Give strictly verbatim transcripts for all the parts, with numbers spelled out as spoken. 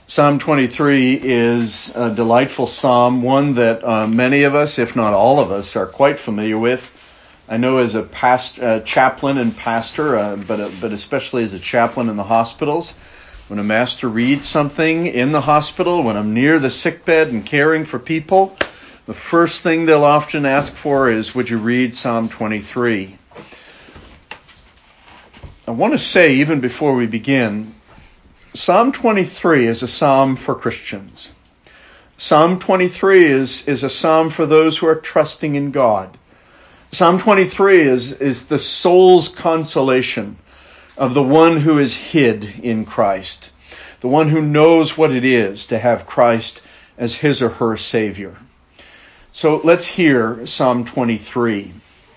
Psalm twenty-three is a delightful psalm, one that uh, many of us, if not all of us, are quite familiar with. I know as a past, uh, chaplain and pastor, uh, but uh, but especially as a chaplain in the hospitals, when a master reads something in the hospital, when I'm near the sickbed and caring for people, the first thing they'll often ask for is, would you read Psalm twenty-three? I want to say, even before we begin, Psalm twenty-three is a psalm for Christians. Psalm twenty-three is, is a psalm for those who are trusting in God. Psalm twenty-three is, is the soul's consolation of the one who is hid in Christ, the one who knows what it is to have Christ as his or her Savior. So let's hear Psalm twenty-three.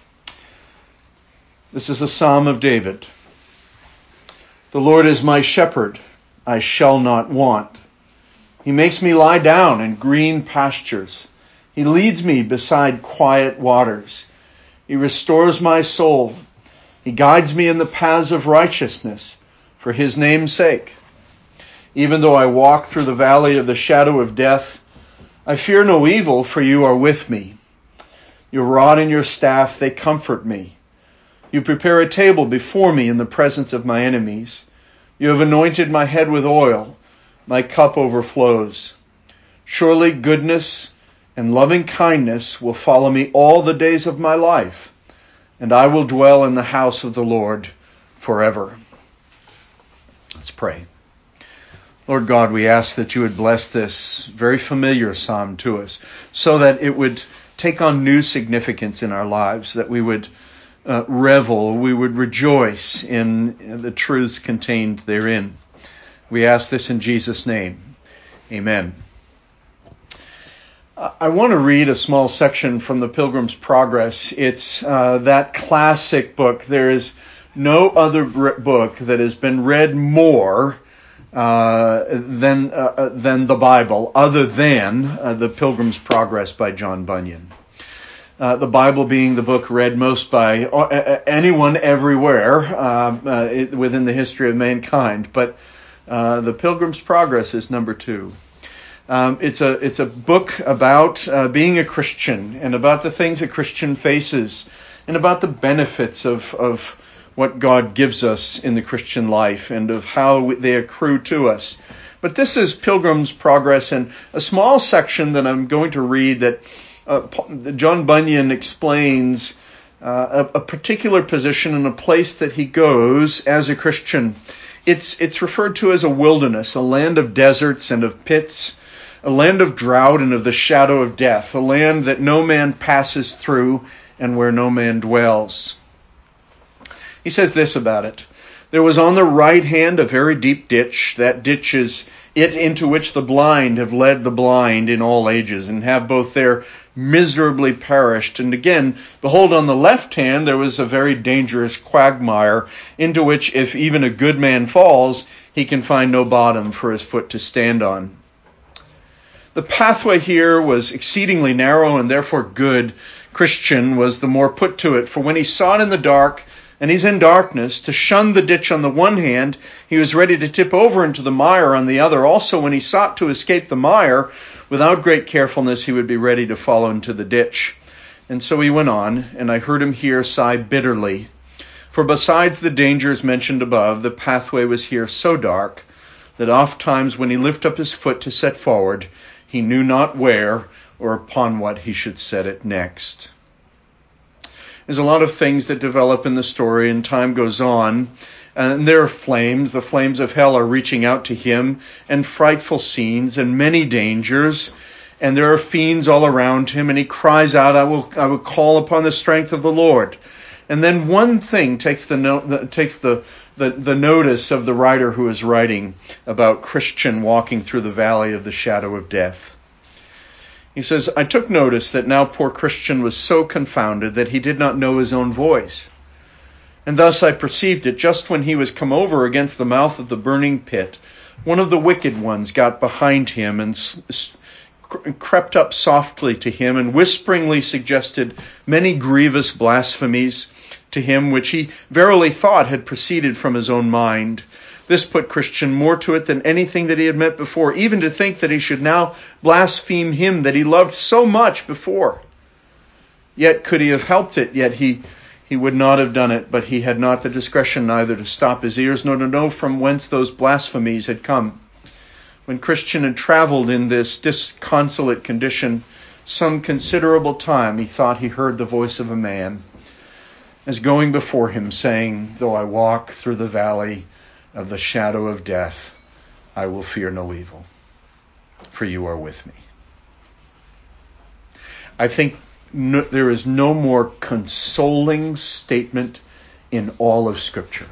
This is a psalm of David. The Lord is my shepherd, I shall not want. He makes me lie down in green pastures. He leads me beside quiet waters. He restores my soul. He guides me in the paths of righteousness for his name's sake. Even though I walk through the valley of the shadow of death, I fear no evil, for you are with me. Your rod and your staff, they comfort me. You prepare a table before me in the presence of my enemies. You have anointed my head with oil. My cup overflows. Surely goodness and loving kindness will follow me all the days of my life, and I will dwell in the house of the Lord forever. Let's pray. Lord God, we ask that you would bless this very familiar psalm to us so that it would take on new significance in our lives, that we would Uh, revel, we would rejoice in the truths contained therein. We ask this in Jesus' name. Amen. I want to read a small section from the Pilgrim's Progress. It's uh, that classic book. There is no other book that has been read more uh, than uh, than the Bible, other than uh, the Pilgrim's Progress by John Bunyan. Uh, the Bible being the book read most by uh, anyone everywhere uh, uh, it, within the history of mankind, but uh, the Pilgrim's Progress is number two. Um, it's a it's a book about uh, being a Christian and about the things a Christian faces and about the benefits of of what God gives us in the Christian life and of how they accrue to us. But this is Pilgrim's Progress, and a small section that I'm going to read that Uh, John Bunyan explains uh, a, a particular position and a place that he goes as a Christian. It's it's referred to as a wilderness, a land of deserts and of pits, a land of drought and of the shadow of death, a land that no man passes through and where no man dwells. He says this about it. There was on the right hand a very deep ditch. That ditch is it into which the blind have led the blind in all ages, and have both there miserably perished. And again, behold, on the left hand there was a very dangerous quagmire, into which if even a good man falls, he can find no bottom for his foot to stand on. The pathway here was exceedingly narrow, and therefore good. Christian was the more put to it, for when he saw it in the dark, and he's in darkness, to shun the ditch on the one hand, he was ready to tip over into the mire on the other. Also, when he sought to escape the mire, without great carefulness, he would be ready to fall into the ditch. And so he went on, and I heard him here sigh bitterly. For besides the dangers mentioned above, the pathway was here so dark that oft times when he lifted up his foot to set forward, he knew not where or upon what he should set it next. There's a lot of things that develop in the story, and time goes on. And there are flames. The flames of hell are reaching out to him, and frightful scenes and many dangers. And there are fiends all around him, and he cries out, I will I will call upon the strength of the Lord. And then one thing takes the, no, takes the, the, the notice of the writer who is writing about Christian walking through the valley of the shadow of death. He says, I took notice that now poor Christian was so confounded that he did not know his own voice. And thus I perceived it just when he was come over against the mouth of the burning pit. One of the wicked ones got behind him and crept up softly to him and whisperingly suggested many grievous blasphemies to him, which he verily thought had proceeded from his own mind. This put Christian more to it than anything that he had met before, even to think that he should now blaspheme him that he loved so much before. Yet could he have helped it, yet he, he would not have done it, but he had not the discretion neither to stop his ears, nor to know from whence those blasphemies had come. When Christian had traveled in this disconsolate condition some considerable time, he thought he heard the voice of a man as going before him, saying, "Though I walk through the valley of the shadow of death, I will fear no evil, for you are with me." I think no, there is no more consoling statement in all of Scripture.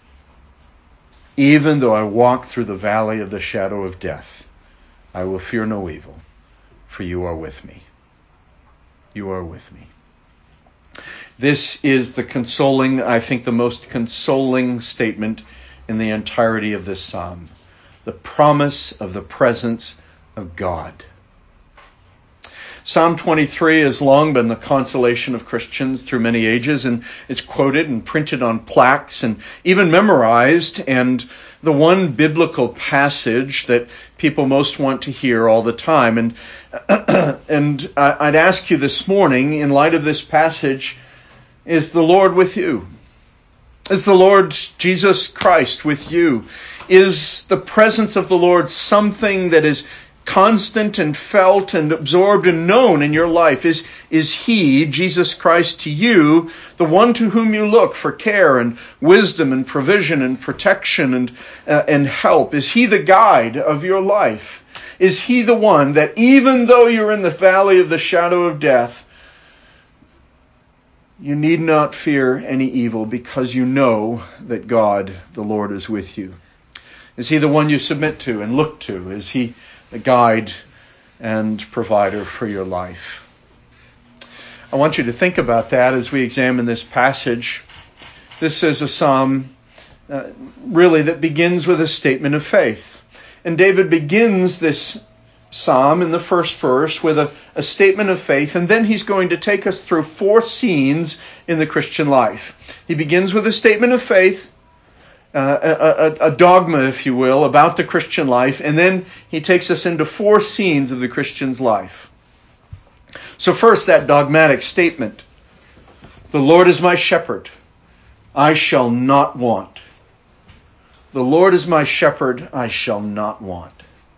Even though I walk through the valley of the shadow of death, I will fear no evil, for you are with me. You are with me. This is the consoling, I think the most consoling statement in the entirety of this psalm. The promise of the presence of God. Psalm twenty-three has long been the consolation of Christians through many ages, and it's quoted and printed on plaques and even memorized, and the one biblical passage that people most want to hear all the time. And, and I'd ask you this morning, in light of this passage, is the Lord with you? Is the Lord Jesus Christ with you? Is the presence of the Lord something that is constant and felt and absorbed and known in your life? Is, is He, Jesus Christ, to you, the one to whom you look for care and wisdom and provision and protection and, uh, and help? Is He the guide of your life? Is He the one that even though you're in the valley of the shadow of death, you need not fear any evil because you know that God, the Lord, is with you? Is He the one you submit to and look to? Is He the guide and provider for your life? I want you to think about that as we examine this passage. This is a psalm uh, really that begins with a statement of faith. And David begins this psalm in the first verse with a, a statement of faith, and then he's going to take us through four scenes in the Christian life. He begins with a statement of faith, uh, a, a, a dogma, if you will, about the Christian life, and then he takes us into four scenes of the Christian's life. So first, that dogmatic statement. The Lord is my shepherd, I shall not want. The Lord is my shepherd, I shall not want.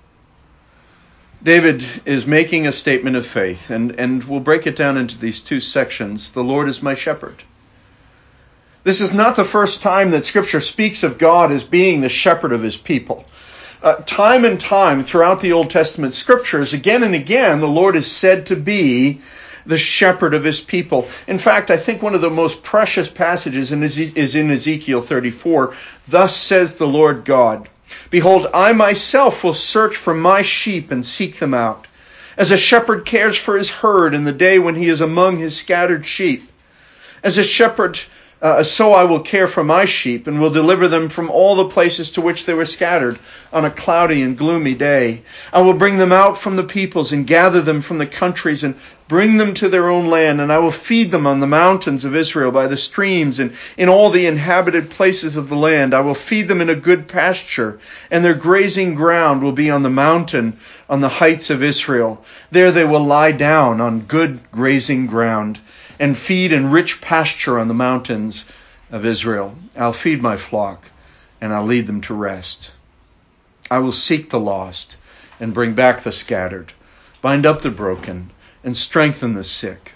David is making a statement of faith, and, and we'll break it down into these two sections. The Lord is my shepherd. This is not the first time that Scripture speaks of God as being the shepherd of His people. Uh, time and time throughout the Old Testament Scriptures, again and again, the Lord is said to be the shepherd of His people. In fact, I think one of the most precious passages is in Ezekiel thirty-four. Thus says the Lord God, "Behold, I myself will search for my sheep and seek them out, as a shepherd cares for his herd in the day when he is among his scattered sheep. As a shepherd, uh, so I will care for my sheep and will deliver them from all the places to which they were scattered on a cloudy and gloomy day. I will bring them out from the peoples and gather them from the countries and bring them to their own land, and I will feed them on the mountains of Israel, by the streams, and in all the inhabited places of the land. I will feed them in a good pasture, and their grazing ground will be on the mountain, on the heights of Israel. There they will lie down on good grazing ground, and feed in rich pasture on the mountains of Israel. I'll feed my flock, and I'll lead them to rest. I will seek the lost, and bring back the scattered, bind up the broken, and strengthen the sick."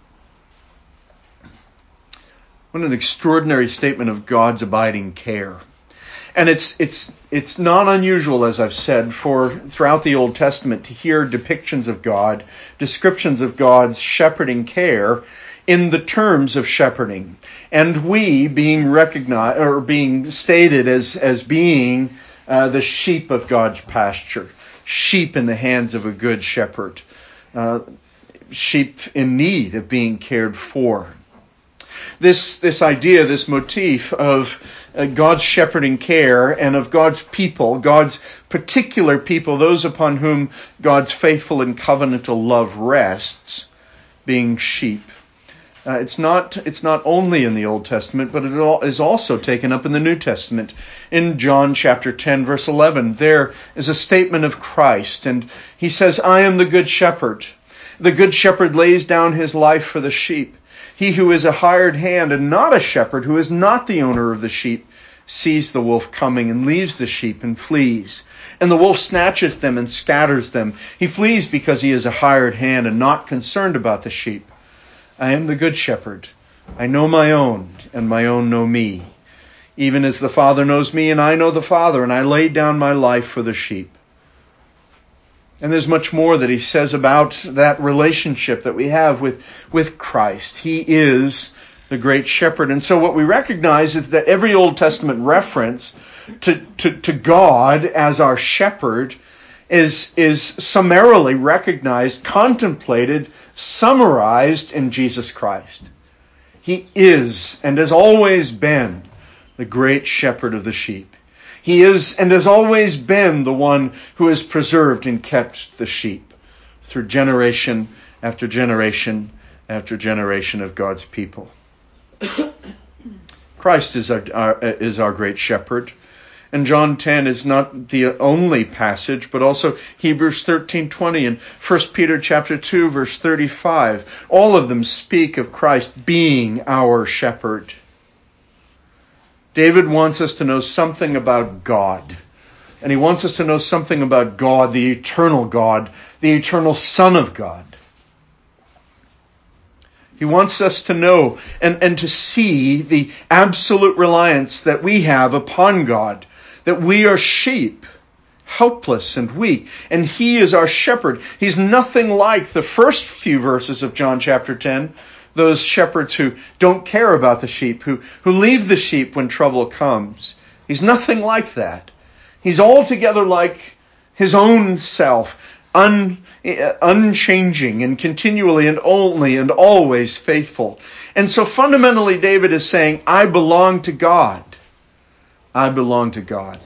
What an extraordinary statement of God's abiding care. And it's it's it's not unusual, as I've said, for throughout the Old Testament to hear depictions of God, descriptions of God's shepherding care in the terms of shepherding. And we being recognized or being stated as, as being uh, the sheep of God's pasture, sheep in the hands of a good shepherd. Uh, sheep in need of being cared for. This this idea, this motif of uh, God's shepherding care and of God's people, God's particular people, those upon whom God's faithful and covenantal love rests, being sheep. Uh, it's not it's not only in the Old Testament, but it all is also taken up in the New Testament. In John chapter ten, verse eleven, there is a statement of Christ, and he says, "I am the good shepherd. The good shepherd lays down his life for the sheep. He who is a hired hand and not a shepherd, who is not the owner of the sheep, sees the wolf coming and leaves the sheep and flees. And the wolf snatches them and scatters them. He flees because he is a hired hand and not concerned about the sheep. I am the good shepherd. I know my own, and my own know me. Even as the Father knows me, and I know the Father, and I lay down my life for the sheep." And there's much more that he says about that relationship that we have with, with Christ. He is the great shepherd. And so what we recognize is that every Old Testament reference to, to, to God as our shepherd is, is summarily recognized, contemplated, summarized in Jesus Christ. He is and has always been the great shepherd of the sheep. He is and has always been the one who has preserved and kept the sheep through generation after generation after generation of God's people. Christ is our, our is our great shepherd. And John ten is not the only passage, but also Hebrews thirteen twenty and First Peter chapter two, verse thirty-five. All of them speak of Christ being our shepherd. David wants us to know something about God. And he wants us to know something about God, the eternal God, the eternal Son of God. He wants us to know and, and to see the absolute reliance that we have upon God, that we are sheep, helpless and weak, and He is our shepherd. He's nothing like the first few verses of John chapter ten, those shepherds who don't care about the sheep, who, who leave the sheep when trouble comes. He's nothing like that. He's altogether like His own self, un, unchanging and continually and only and always faithful. And so fundamentally David is saying, I belong to God. I belong to God.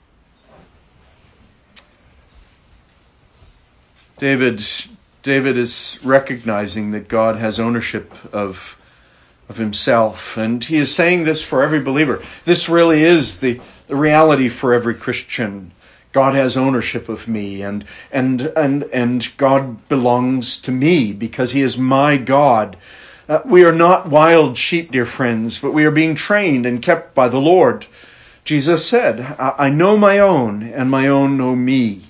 David, David is recognizing that God has ownership of, of himself. And he is saying this for every believer. This really is the, the reality for every Christian. God has ownership of me, and and and and God belongs to me because He is my God. Uh, we are not wild sheep, dear friends, but we are being trained and kept by the Lord. Jesus said, I, I know my own, and my own know me.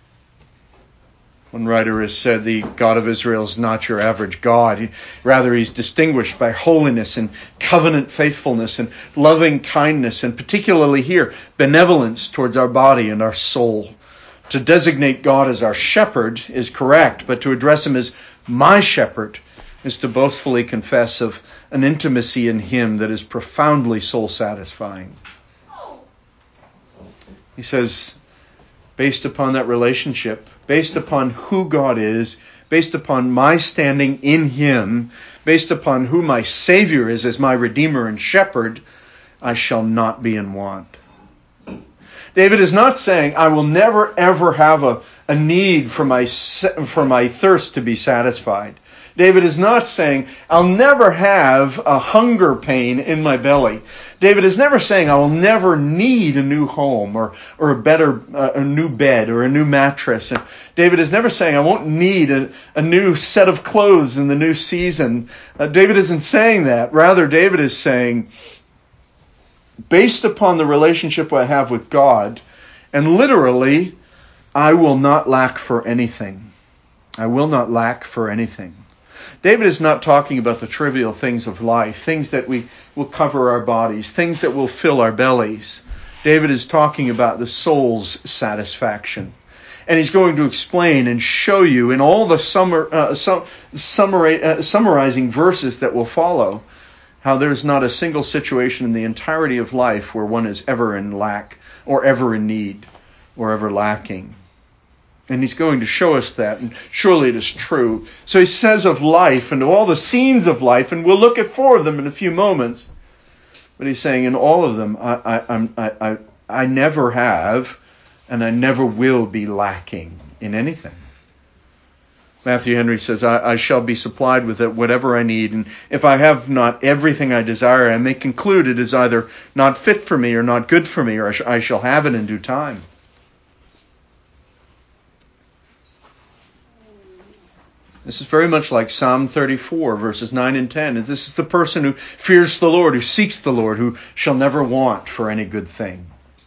One writer has said the God of Israel is not your average God. He, rather, He's distinguished by holiness and covenant faithfulness and loving kindness, and particularly here, benevolence towards our body and our soul. To designate God as our shepherd is correct, but to address Him as my shepherd is to boastfully confess of an intimacy in Him that is profoundly soul-satisfying. He says, based upon that relationship, based upon who God is, based upon my standing in Him, based upon who my Savior is as my Redeemer and Shepherd, I shall not be in want. David is not saying, I will never ever have a, a need for my, for my thirst to be satisfied. David is not saying, I'll never have a hunger pain in my belly. David is never saying, I will never need a new home or, or a better, uh, a new bed or a new mattress. And David is never saying, I won't need a, a new set of clothes in the new season. Uh, David isn't saying that. Rather, David is saying, based upon the relationship I have with God, and literally, I will not lack for anything. I will not lack for anything. David is not talking about the trivial things of life, things that we will cover our bodies, things that will fill our bellies. David is talking about the soul's satisfaction. And he's going to explain and show you in all the summer, uh, sum, summary, uh, summarizing verses that will follow how there's not a single situation in the entirety of life where one is ever in lack or ever in need or ever lacking. And he's going to show us that, and surely it is true. So he says of life and all the scenes of life, and we'll look at four of them in a few moments. But he's saying in all of them, I, I, I'm, I, I, I never have, and I never will be lacking in anything. Matthew Henry says, I, I shall be supplied with it, whatever I need, and if I have not everything I desire, I may conclude it is either not fit for me or not good for me, or I, sh- I shall have it in due time. This is very much like Psalm thirty-four, verses nine and ten. And this is the person who fears the Lord, who seeks the Lord, who shall never want for any good thing.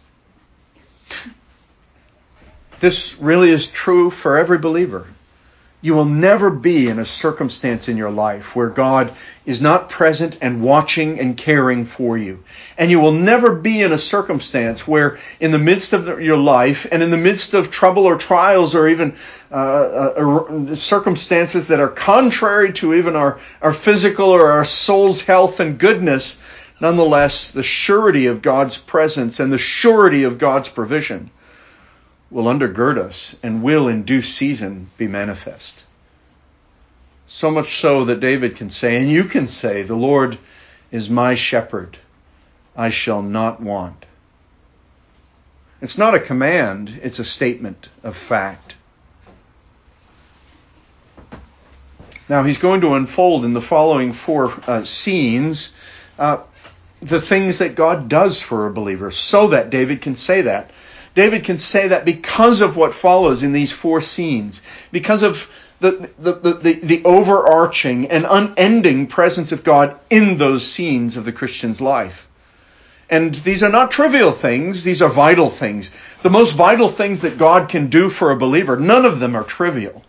This really is true for every believer. You will never be in a circumstance in your life where God is not present and watching and caring for you. And you will never be in a circumstance where in the midst of the, your life and in the midst of trouble or trials or even uh, uh, circumstances that are contrary to even our, our physical or our soul's health and goodness, nonetheless, the surety of God's presence and the surety of God's provision will undergird us and will in due season be manifest. So much so that David can say, and you can say, the Lord is my shepherd, I shall not want. It's not a command, it's a statement of fact. Now he's going to unfold in the following four uh, scenes uh, the things that God does for a believer so that David can say that. David can say that because of what follows in these four scenes, because of the, the, the, the, the overarching and unending presence of God in those scenes of the Christian's life. And these are not trivial things, these are vital things. The most vital things that God can do for a believer, none of them are trivial.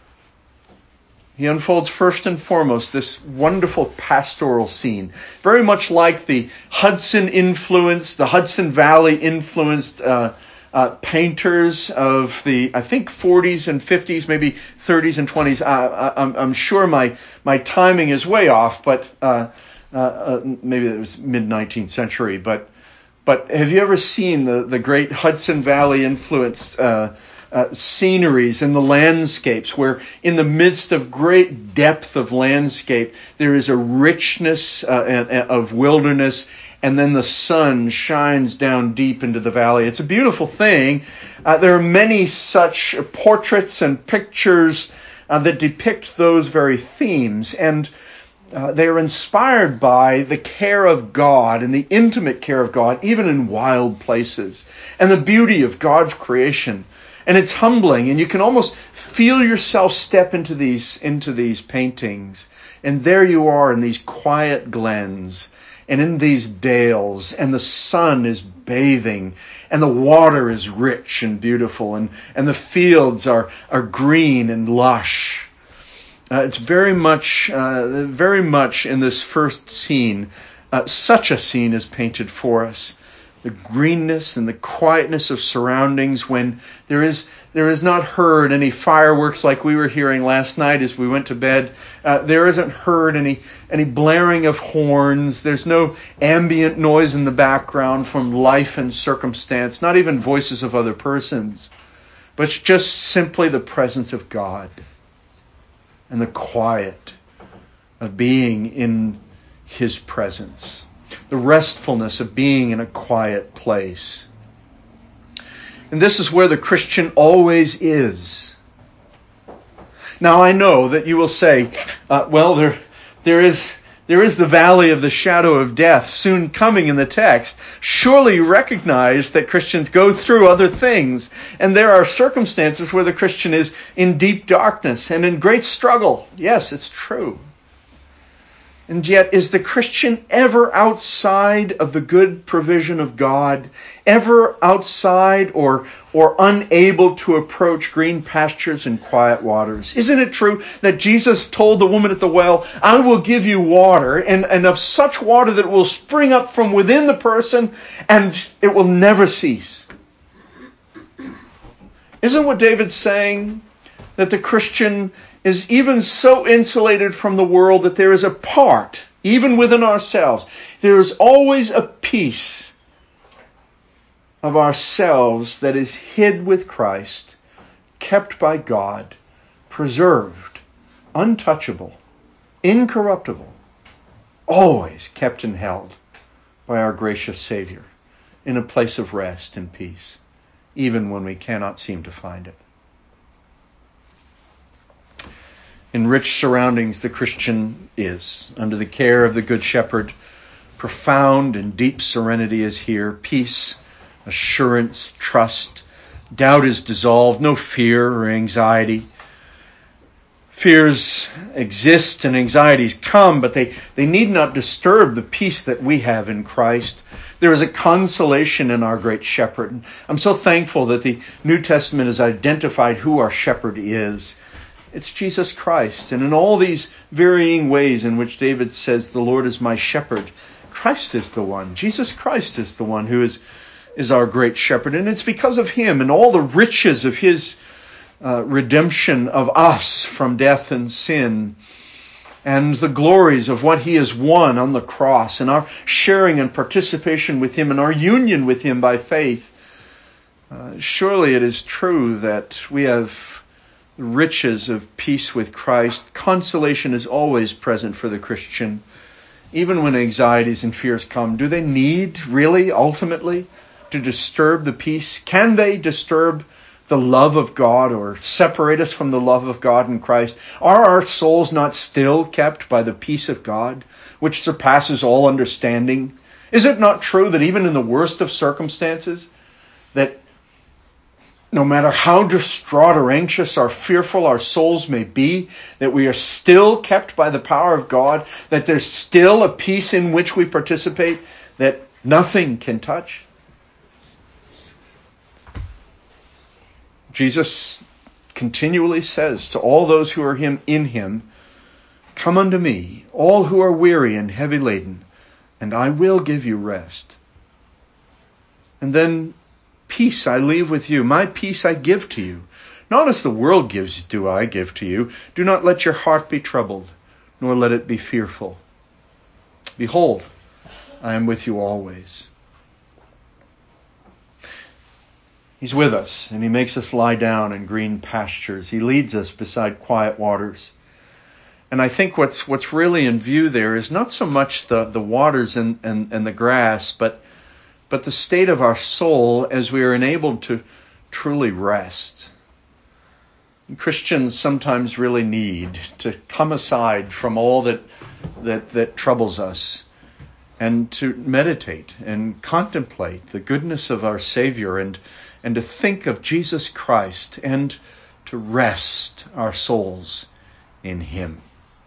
He unfolds first and foremost this wonderful pastoral scene, very much like the Hudson influenced, the Hudson Valley influenced uh, uh, painters of the, I think, forties and fifties, maybe thirties and twenties. Uh, I'm, I'm sure my, my timing is way off, but uh, uh, uh, maybe it was mid-nineteenth century. But but have you ever seen the, the great Hudson Valley influenced uh Uh, sceneries and the landscapes where in the midst of great depth of landscape there is a richness uh, and, and of wilderness, and then the sun shines down deep into the valley. It's a beautiful thing. Uh, there are many such portraits and pictures uh, that depict those very themes, and uh, they are inspired by the care of God and the intimate care of God, even in wild places, and the beauty of God's creation. And it's humbling, and you can almost feel yourself step into these into these paintings. And there you are in these quiet glens and in these dales, and the sun is bathing, and the water is rich and beautiful, and, and the fields are, are green and lush. Uh, it's very much, uh, very much in this first scene, uh, such a scene is painted for us. The greenness and the quietness of surroundings when there is there is not heard any fireworks like we were hearing last night as we went to bed. Uh, there isn't heard any any blaring of horns. There's no ambient noise in the background from life and circumstance, not even voices of other persons, but it's just simply the presence of God and the quiet of being in His presence. The restfulness of being in a quiet place. And this is where the Christian always is. Now I know that you will say, uh, well, there, there is, there is the valley of the shadow of death soon coming in the text. Surely you recognize that Christians go through other things, and there are circumstances where the Christian is in deep darkness and in great struggle. Yes, it's true. And yet, is the Christian ever outside of the good provision of God? Ever outside or, or unable to approach green pastures and quiet waters? Isn't it true that Jesus told the woman at the well, I will give you water, and, and of such water that will spring up from within the person, and it will never cease? Isn't what David's saying? That the Christian is even so insulated from the world that there is a part, even within ourselves, there is always a piece of ourselves that is hid with Christ, kept by God, preserved, untouchable, incorruptible, always kept and held by our gracious Savior in a place of rest and peace, even when we cannot seem to find it. In rich surroundings, the Christian is, under the care of the Good Shepherd. Profound and deep serenity is here. Peace, assurance, trust. Doubt is dissolved. No fear or anxiety. Fears exist and anxieties come, but they, they need not disturb the peace that we have in Christ. There is a consolation in our great shepherd. And I'm so thankful that the New Testament has identified who our shepherd is. It's Jesus Christ. And in all these varying ways in which David says, the Lord is my shepherd, Christ is the one. Jesus Christ is the one who is, is our great shepherd. And it's because of him and all the riches of his uh, redemption of us from death and sin, and the glories of what he has won on the cross, and our sharing and participation with him, and our union with him by faith. Uh, surely it is true that we have the riches of peace with Christ. Consolation is always present for the Christian. Even when anxieties and fears come, do they need really, ultimately, to disturb the peace? Can they disturb the love of God or separate us from the love of God in Christ? Are our souls not still kept by the peace of God, which surpasses all understanding? Is it not true that even in the worst of circumstances, that no matter how distraught or anxious or fearful our souls may be, that we are still kept by the power of God, that there's still a peace in which we participate that nothing can touch? Jesus continually says to all those who are him in him, "Come unto me, all who are weary and heavy laden, and I will give you rest." And then, "Peace I leave with you, my peace I give to you. Not as the world gives do I give to you. Do not let your heart be troubled, nor let it be fearful. Behold, I am with you always." He's with us, and he makes us lie down in green pastures. He leads us beside quiet waters. And I think what's what's really in view there is not so much the, the waters and, and, and the grass, but but the state of our soul as we are enabled to truly rest. And Christians sometimes really need to come aside from all that that that troubles us and to meditate and contemplate the goodness of our Savior, and and to think of Jesus Christ, and to rest our souls in him.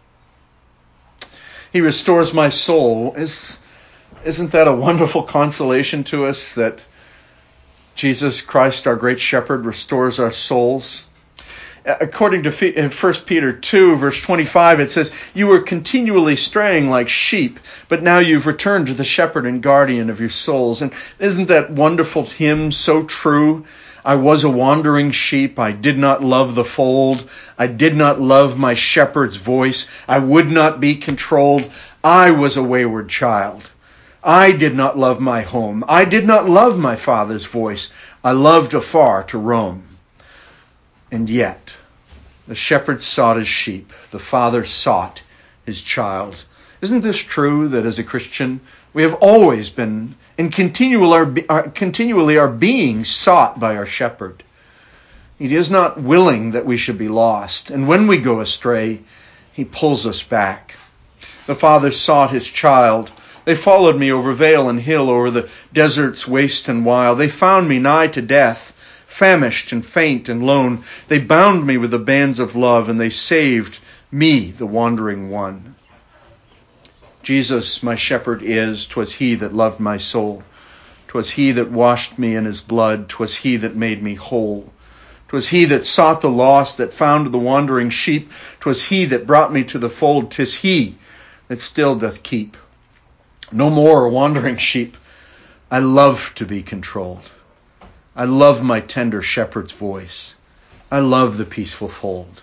He restores my soul. Is, isn't that a wonderful consolation to us, that Jesus Christ, our great shepherd, restores our souls? According to First Peter two, verse twenty-five, it says, "You were continually straying like sheep, but now you've returned to the shepherd and guardian of your souls." And isn't that wonderful hymn so true? "I was a wandering sheep. I did not love the fold. I did not love my shepherd's voice. I would not be controlled. I was a wayward child. I did not love my home. I did not love my father's voice. I loved afar to roam. And yet, the shepherd sought his sheep. The father sought his child." Isn't this true, that as a Christian, we have always been and continually are, continually are being sought by our shepherd? He is not willing that we should be lost. And when we go astray, he pulls us back. The father sought his child. "They followed me over vale and hill, over the deserts waste and wild. They found me nigh to death, famished and faint and lone. They bound me with the bands of love, and they saved me, the wandering one." Jesus, my shepherd, is. 'Twas he that loved my soul. 'Twas he that washed me in his blood. 'Twas he that made me whole. 'Twas he that sought the lost, that found the wandering sheep. 'Twas he that brought me to the fold. 'Tis he that still doth keep. No more a wandering sheep. I love to be controlled. I love my tender shepherd's voice. I love the peaceful fold.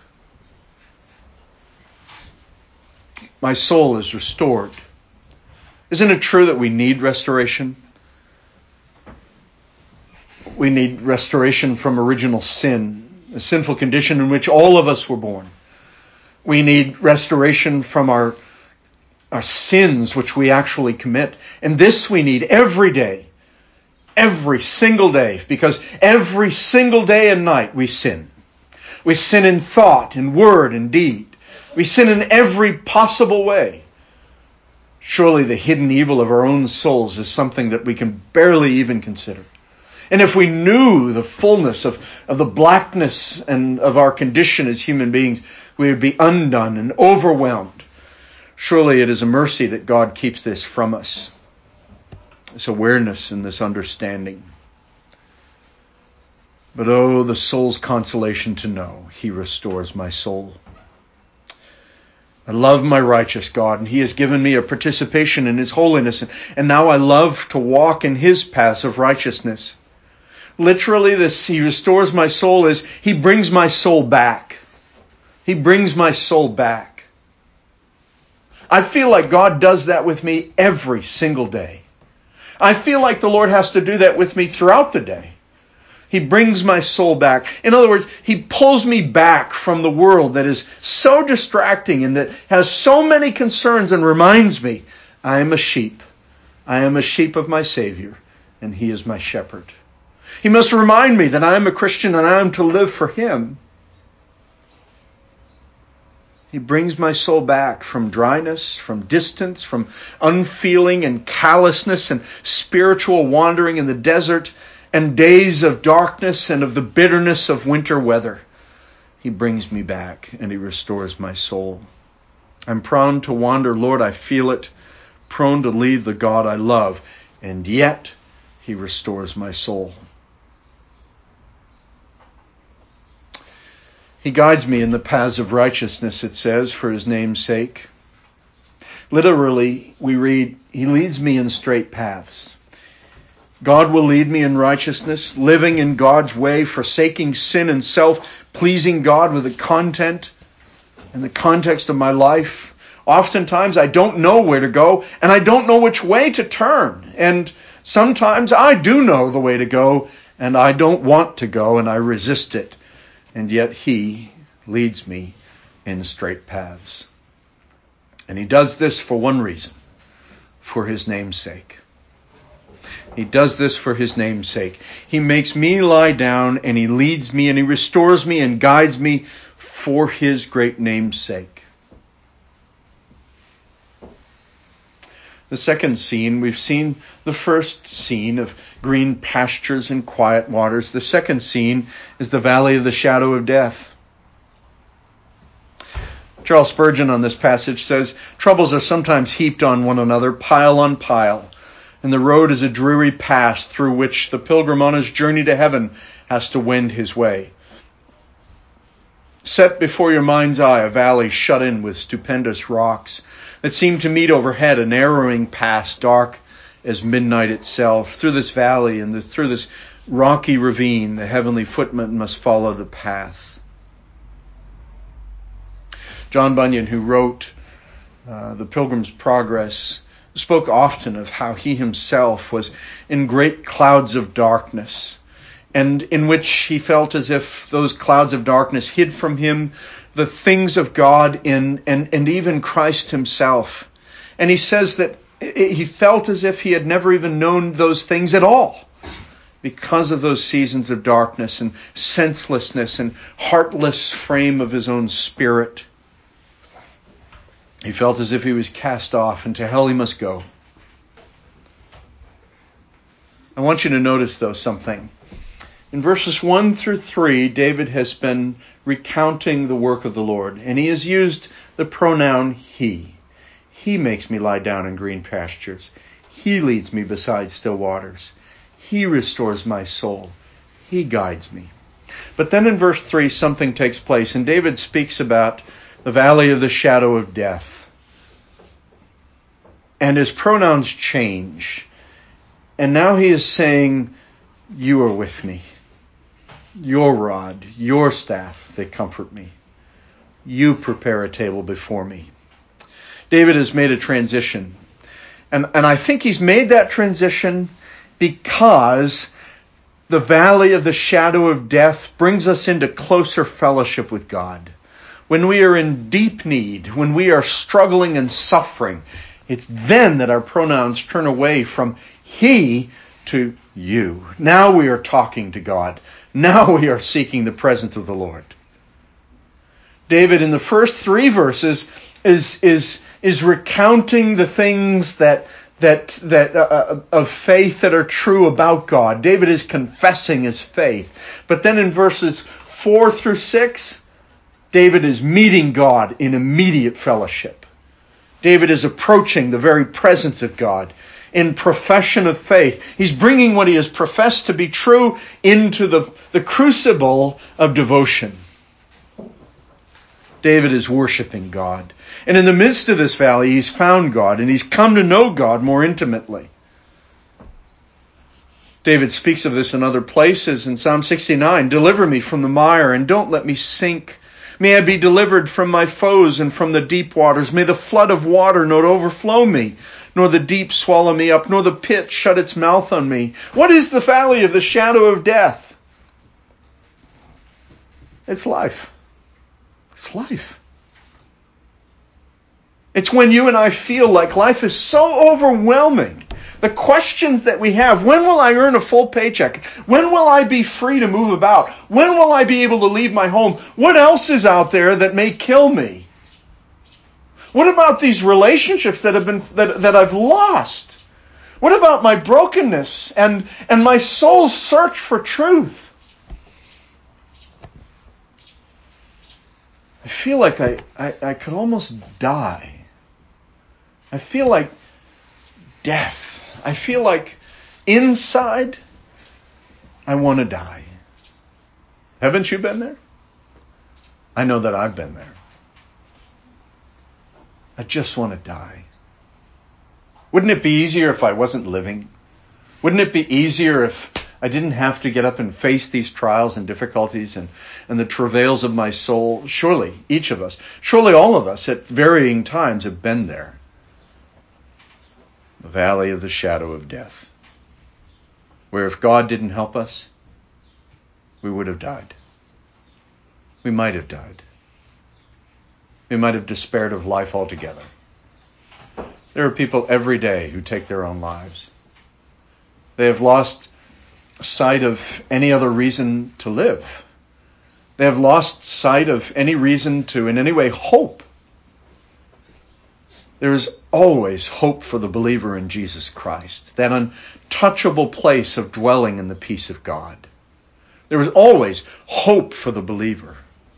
My soul is restored. Isn't it true that we need restoration? We need restoration from original sin, a sinful condition in which all of us were born. We need restoration from our, our sins, which we actually commit. And this we need every day. Every single day, because every single day and night we sin. We sin in thought, in word, and deed. We sin in every possible way. Surely the hidden evil of our own souls is something that we can barely even consider. And if we knew the fullness of, of the blackness and of our condition as human beings, we would be undone and overwhelmed. Surely it is a mercy that God keeps this from us. This awareness and this understanding. But oh, the soul's consolation to know He restores my soul. I love my righteous God, and He has given me a participation in His holiness, and now I love to walk in His paths of righteousness. Literally, this He restores my soul is He brings my soul back. He brings my soul back. I feel like God does that with me every single day. I feel like the Lord has to do that with me throughout the day. He brings my soul back. In other words, He pulls me back from the world that is so distracting and that has so many concerns and reminds me, I am a sheep. I am a sheep of my Savior, and He is my shepherd. He must remind me that I am a Christian and I am to live for Him. He brings my soul back from dryness, from distance, from unfeeling and callousness and spiritual wandering in the desert and days of darkness and of the bitterness of winter weather. He brings me back and He restores my soul. I'm prone to wander, Lord, I feel it, prone to leave the God I love, and yet He restores my soul. He guides me in the paths of righteousness, it says, for His name's sake. Literally, we read, He leads me in straight paths. God will lead me in righteousness, living in God's way, forsaking sin and self, pleasing God with the content and the context of my life. Oftentimes I don't know where to go and I don't know which way to turn. And sometimes I do know the way to go and I don't want to go and I resist it. And yet He leads me in straight paths. And He does this for one reason, for His name's sake. He does this for His name's sake. He makes me lie down and He leads me and He restores me and guides me for His great name's sake. The second scene, we've seen the first scene of green pastures and quiet waters. The second scene is the valley of the shadow of death. Charles Spurgeon on this passage says, troubles are sometimes heaped on one another, pile on pile. And the road is a dreary pass through which the pilgrim on his journey to heaven has to wend his way. Set before your mind's eye a valley shut in with stupendous rocks that seem to meet overhead a narrowing pass dark as midnight itself. Through this valley and the, through this rocky ravine, the heavenly footman must follow the path. John Bunyan, who wrote uh, The Pilgrim's Progress, spoke often of how he himself was in great clouds of darkness, and in which he felt as if those clouds of darkness hid from him the things of God in and, and even Christ Himself. And he says that he felt as if he had never even known those things at all because of those seasons of darkness and senselessness and heartless frame of his own spirit. He felt as if he was cast off, and to hell he must go. I want you to notice, though, something. In verses one through three, David has been recounting the work of the Lord, and he has used the pronoun he. He makes me lie down in green pastures. He leads me beside still waters. He restores my soul. He guides me. But then in verse three, something takes place, and David speaks about the valley of the shadow of death. And his pronouns change. And now he is saying, you are with me. Your rod, your staff, they comfort me. You prepare a table before me. David has made a transition. And, and I think he's made that transition because the valley of the shadow of death brings us into closer fellowship with God. When we are in deep need, when we are struggling and suffering, it's then that our pronouns turn away from he to you. Now we are talking to God. Now we are seeking the presence of the Lord. David, in the first three verses, is is is recounting the things that that that uh, of faith that are true about God. David is confessing his faith. But then in verses four through six, David is meeting God in immediate fellowship. David is approaching the very presence of God in profession of faith. He's bringing what he has professed to be true into the, the crucible of devotion. David is worshiping God. And in the midst of this valley, he's found God, and he's come to know God more intimately. David speaks of this in other places. In Psalm sixty-nine, deliver me from the mire, and don't let me sink. May I be delivered from my foes and from the deep waters. May the flood of water not overflow me, nor the deep swallow me up, nor the pit shut its mouth on me. What is the valley of the shadow of death? It's life. It's life. It's when you and I feel like life is so overwhelming. The questions that we have: when will I earn a full paycheck? When will I be free to move about? When will I be able to leave my home? What else is out there that may kill me? What about these relationships that have been that, that I've lost? What about my brokenness and, and my soul's search for truth? I feel like I, I, I could almost die. I feel like death. I feel like inside I want to die. Haven't you been there? I know that I've been there. I just want to die. Wouldn't it be easier if I wasn't living? Wouldn't it be easier if I didn't have to get up and face these trials and difficulties and, and the travails of my soul? Surely, each of us, surely all of us at varying times have been there. The valley of the shadow of death, where if God didn't help us, we would have died. We might have died. We might have despaired of life altogether. There are people every day who take their own lives. They have lost sight of any other reason to live. They have lost sight of any reason to in any way hope. There is always hope for the believer in Jesus Christ, that untouchable place of dwelling in the peace of God. There is always hope for the believer.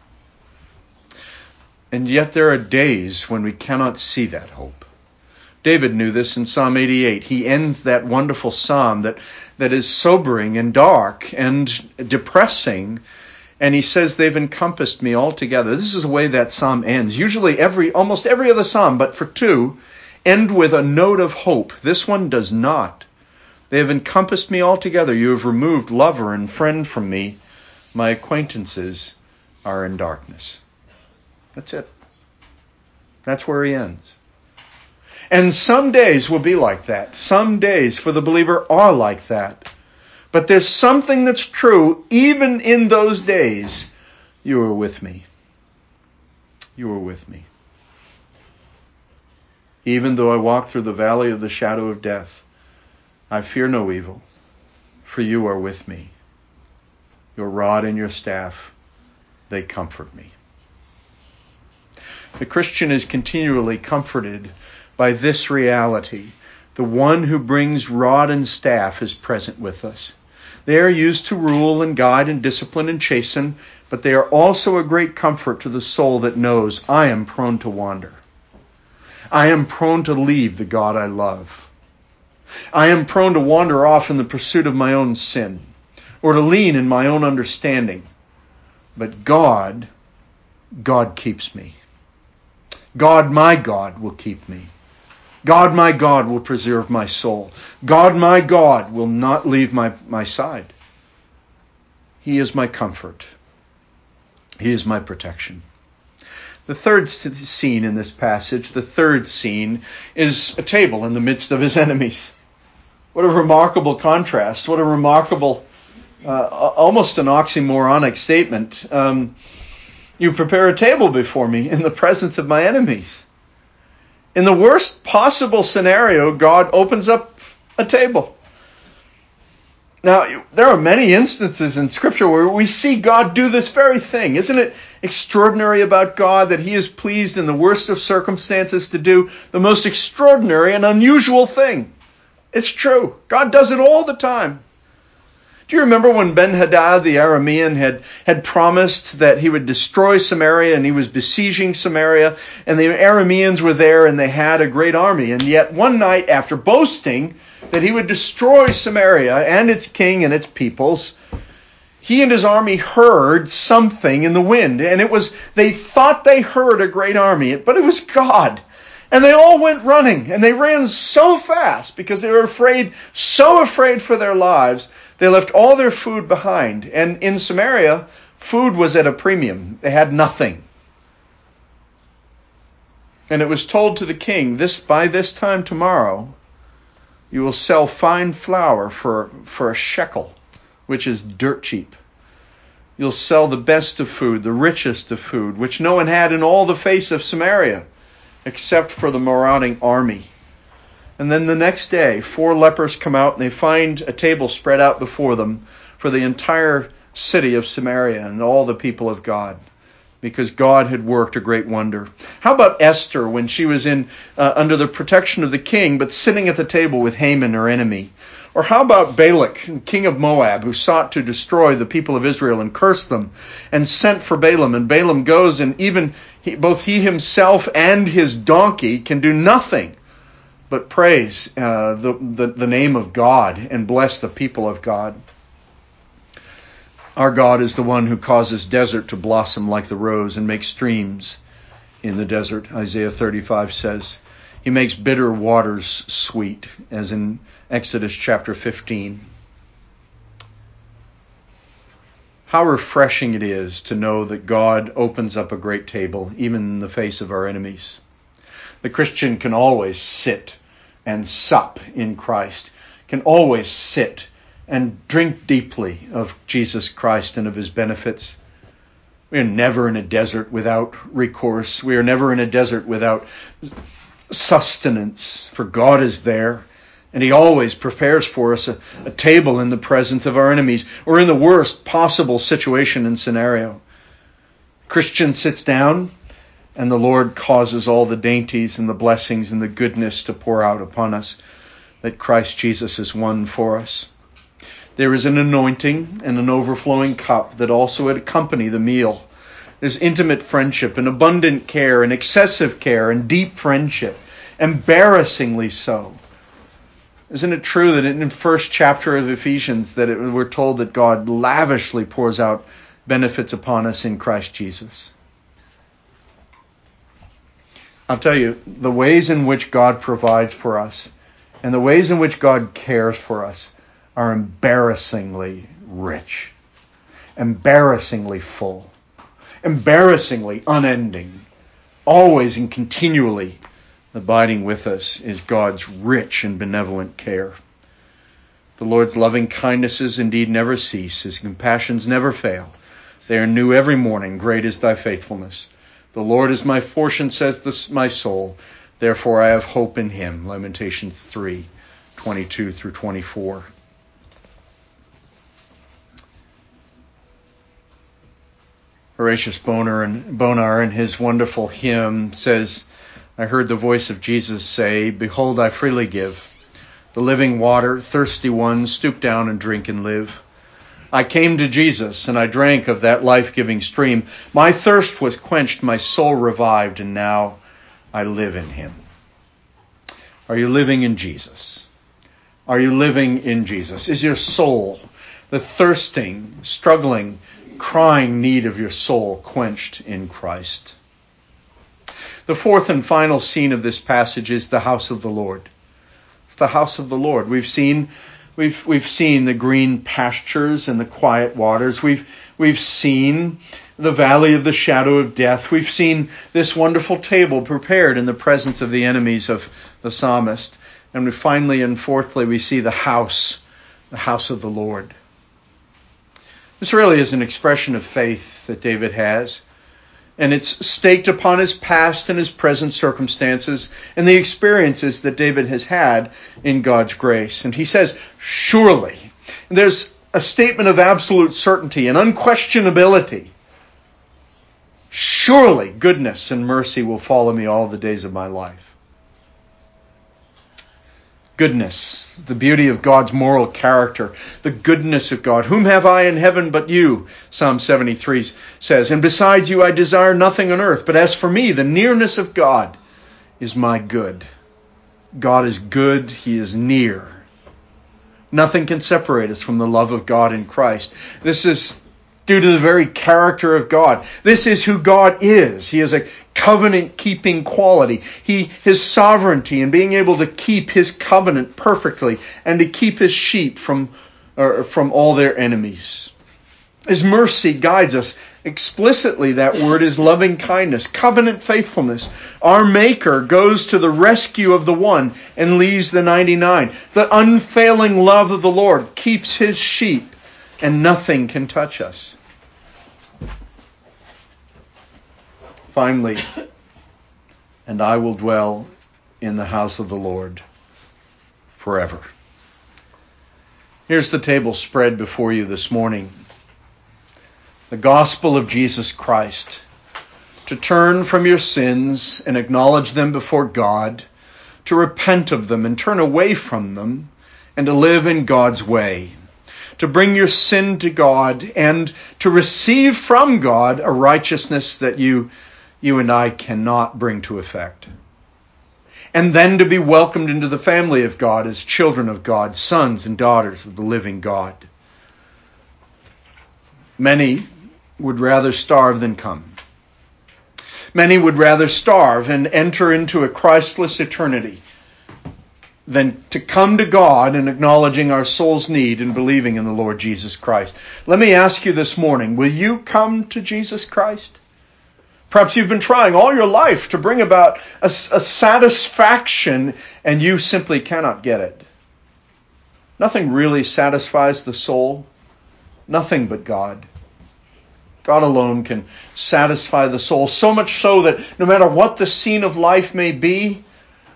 And yet there are days when we cannot see that hope. David knew this in Psalm eighty-eight. He ends that wonderful psalm that, that is sobering and dark and depressing. And he says, they've encompassed me altogether. This is the way that psalm ends. Usually every, almost every other psalm, but for two, end with a note of hope. This one does not. They have encompassed me altogether. You have removed lover and friend from me. My acquaintances are in darkness. That's it. That's where he ends. And some days will be like that. Some days for the believer are like that. But there's something that's true even in those days. You are with me. You are with me. Even though I walk through the valley of the shadow of death, I fear no evil, for you are with me. Your rod and your staff, they comfort me. The Christian is continually comforted by this reality. The one who brings rod and staff is present with us. They are used to rule and guide and discipline and chasten, but they are also a great comfort to the soul that knows I am prone to wander. I am prone to leave the God I love. I am prone to wander off in the pursuit of my own sin, or to lean in my own understanding. But God, God keeps me. God, my God, will keep me. God, my God, will preserve my soul. God, my God, will not leave my, my side. He is my comfort. He is my protection. The third scene in this passage, the third scene, is a table in the midst of his enemies. What a remarkable contrast. What a remarkable, uh, almost an oxymoronic statement. Um, you prepare a table before me in the presence of my enemies. In the worst possible scenario, God opens up a table. Now, there are many instances in Scripture where we see God do this very thing. Isn't it extraordinary about God that He is pleased in the worst of circumstances to do the most extraordinary and unusual thing? It's true. God does it all the time. Do you remember when Ben-Hadad the Aramean had, had promised that he would destroy Samaria, and he was besieging Samaria, and the Arameans were there and they had a great army, and yet one night after boasting that he would destroy Samaria and its king and its peoples, he and his army heard something in the wind, and it was, they thought they heard a great army, but it was God. And they all went running, and they ran so fast because they were afraid, so afraid for their lives. They left all their food behind. And in Samaria, food was at a premium. They had nothing. And it was told to the king, this by this time tomorrow, you will sell fine flour for, for a shekel, which is dirt cheap. You'll sell the best of food, the richest of food, which no one had in all the face of Samaria, except for the marauding army. And then the next day, four lepers come out and they find a table spread out before them for the entire city of Samaria and all the people of God, because God had worked a great wonder. How about Esther when she was in uh, under the protection of the king, but sitting at the table with Haman, her enemy? Or how about Balak, king of Moab, who sought to destroy the people of Israel and curse them, and sent for Balaam, and Balaam goes, and even he, both he himself and his donkey can do nothing but praise uh, the, the, the name of God and bless the people of God. Our God is the one who causes desert to blossom like the rose and makes streams in the desert, Isaiah thirty-five says. He makes bitter waters sweet, as in Exodus chapter fifteen. How refreshing it is to know that God opens up a great table, even in the face of our enemies. The Christian can always sit and sup in Christ, can always sit and drink deeply of Jesus Christ and of His benefits. We are never in a desert without recourse. We are never in a desert without sustenance, for God is there, and He always prepares for us a, a table in the presence of our enemies, or in the worst possible situation and scenario. Christian sits down, and the Lord causes all the dainties and the blessings and the goodness to pour out upon us that Christ Jesus has won for us. There is an anointing and an overflowing cup that also accompany the meal. There's intimate friendship and abundant care and excessive care and deep friendship, embarrassingly so. Isn't it true that in the first chapter of Ephesians that it, we're told that God lavishly pours out benefits upon us in Christ Jesus? I'll tell you, the ways in which God provides for us and the ways in which God cares for us are embarrassingly rich, embarrassingly full, embarrassingly unending. Always and continually abiding with us is God's rich and benevolent care. The Lord's loving kindnesses indeed never cease. His compassions never fail. They are new every morning. Great is thy faithfulness. The Lord is my portion, says this, my soul. Therefore I have hope in Him. Lamentations three, twenty-two through twenty-four. Horatius Bonar and Bonar in his wonderful hymn says, I heard the voice of Jesus say, behold, I freely give the living water, thirsty ones, stoop down and drink and live. I came to Jesus and I drank of that life-giving stream. My thirst was quenched, my soul revived, and now I live in Him. Are you living in Jesus? Are you living in Jesus? Is your soul, the thirsting, struggling, crying need of your soul, quenched in Christ? The fourth and final scene of this passage is the house of the Lord. It's the house of the Lord. We've seen We've we've seen the green pastures and the quiet waters. We've we've seen the valley of the shadow of death. We've seen this wonderful table prepared in the presence of the enemies of the psalmist. And we finally and fourthly we see the house, the house of the Lord. This really is an expression of faith that David has. And it's staked upon his past and his present circumstances and the experiences that David has had in God's grace. And he says, surely, There's a statement of absolute certainty and unquestionability. Surely goodness and mercy will follow me all the days of my life. Goodness, the beauty of God's moral character, the goodness of God. Whom have I in heaven but you? Psalm seventy-three says. And besides you I desire nothing on earth. But as for me, the nearness of God is my good. God is good. He is near. Nothing can separate us from the love of God in Christ. This is due to the very character of God. This is who God is. He is a covenant-keeping quality. He, his sovereignty in being able to keep his covenant perfectly and to keep his sheep from, or from all their enemies. His mercy guides us. Explicitly, that word is loving kindness, covenant faithfulness. Our Maker goes to the rescue of the one and leaves the ninety-nine. The unfailing love of the Lord keeps his sheep, and nothing can touch us. Finally, and I will dwell in the house of the Lord forever. Here's the table spread before you this morning. The gospel of Jesus Christ. To turn from your sins and acknowledge them before God. To repent of them and turn away from them. And to live in God's way. To bring your sin to God and to receive from God a righteousness that you, you and I cannot bring to effect. And then to be welcomed into the family of God as children of God, sons and daughters of the living God. Many would rather starve than come. Many would rather starve and enter into a Christless eternity than to come to God in acknowledging our soul's need and believing in the Lord Jesus Christ. Let me ask you this morning, will you come to Jesus Christ? Perhaps you've been trying all your life to bring about a, a satisfaction and you simply cannot get it. Nothing really satisfies the soul. Nothing but God. God alone can satisfy the soul, so much so that no matter what the scene of life may be,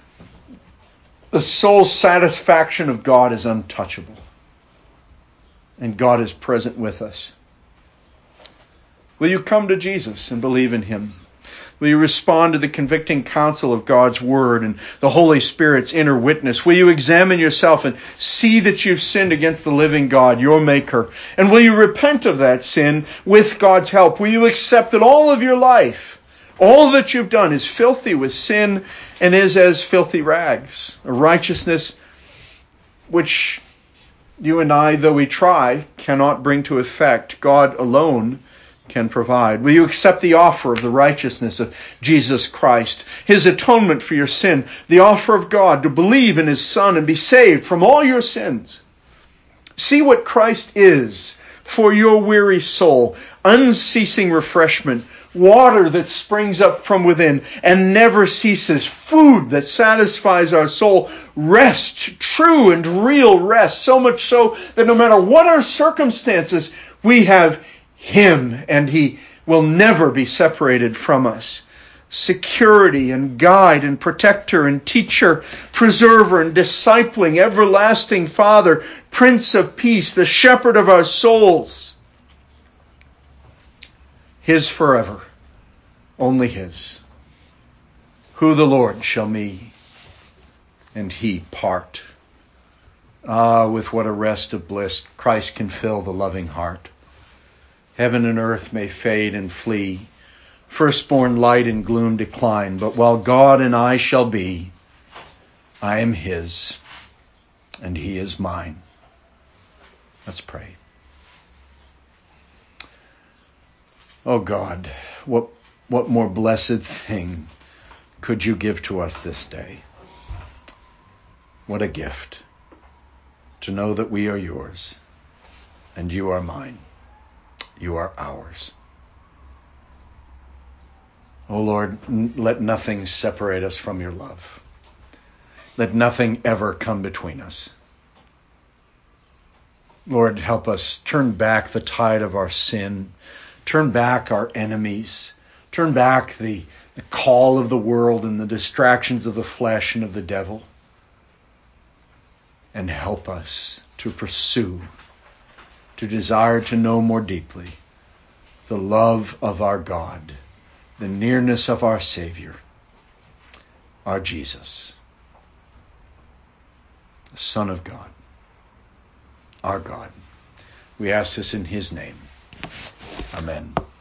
the soul's satisfaction of God is untouchable. And God is present with us. Will you come to Jesus and believe in him? Will you respond to the convicting counsel of God's word and the Holy Spirit's inner witness? Will you examine yourself and see that you've sinned against the living God, your Maker? And will you repent of that sin with God's help? Will you accept that all of your life, all that you've done is filthy with sin and is as filthy rags? A righteousness which you and I, though we try, cannot bring to effect. God alone can provide. Will you accept the offer of the righteousness of Jesus Christ, his atonement for your sin, the offer of God to believe in his Son and be saved from all your sins? See what Christ is for your weary soul, unceasing refreshment, water that springs up from within and never ceases, food that satisfies our soul, rest, true and real rest, so much so that no matter what our circumstances, we have him, and he will never be separated from us. Security and guide and protector and teacher, preserver and discipling, everlasting Father, Prince of Peace, the shepherd of our souls. His forever, only his. Who the Lord shall me and he part. Ah, with what a rest of bliss Christ can fill the loving heart. Heaven and earth may fade and flee, firstborn light and gloom decline, but while God and I shall be, I am his, and he is mine. Let's pray. Oh God, what, what more blessed thing could you give to us this day? What a gift to know that we are yours, and you are mine. You are ours. Oh Lord, let nothing separate us from your love. Let nothing ever come between us. Lord, help us turn back the tide of our sin. Turn back our enemies. Turn back the, the call of the world and the distractions of the flesh and of the devil. And help us to pursue to desire to know more deeply the love of our God, the nearness of our Savior, our Jesus, the Son of God, our God. We ask this in his name. Amen.